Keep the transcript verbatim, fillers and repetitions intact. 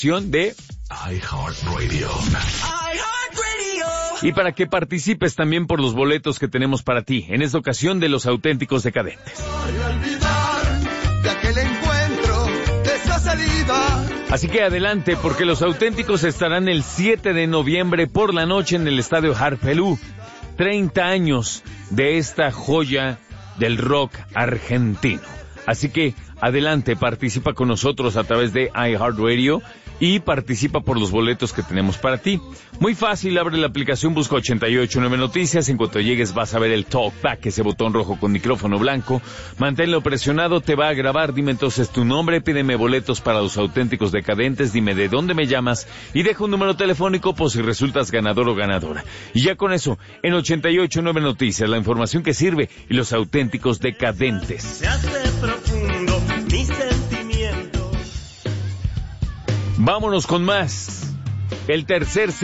de iHeartRadio. Y para que participes también por los boletos que tenemos para ti, en esta ocasión de Los Auténticos Decadentes. Así que adelante, porque Los Auténticos estarán el siete de noviembre por la noche en el Estadio Harpelú. treinta años de esta joya del rock argentino. Así que adelante, participa con nosotros a través de iHeartRadio y participa por los boletos que tenemos para ti. Muy fácil, abre la aplicación, busca ochenta y ocho nueve Noticias, en cuanto llegues vas a ver el talkback, ese botón rojo con micrófono blanco, manténlo presionado, te va a grabar, dime entonces tu nombre, pídeme boletos para Los Auténticos Decadentes, dime de dónde me llamas y deja un número telefónico por si resultas ganador o ganadora. Y ya con eso, en ochenta y ocho nueve Noticias, la información que sirve y Los Auténticos Decadentes. Se hace profundo mi sentimiento. Vámonos con más. El tercer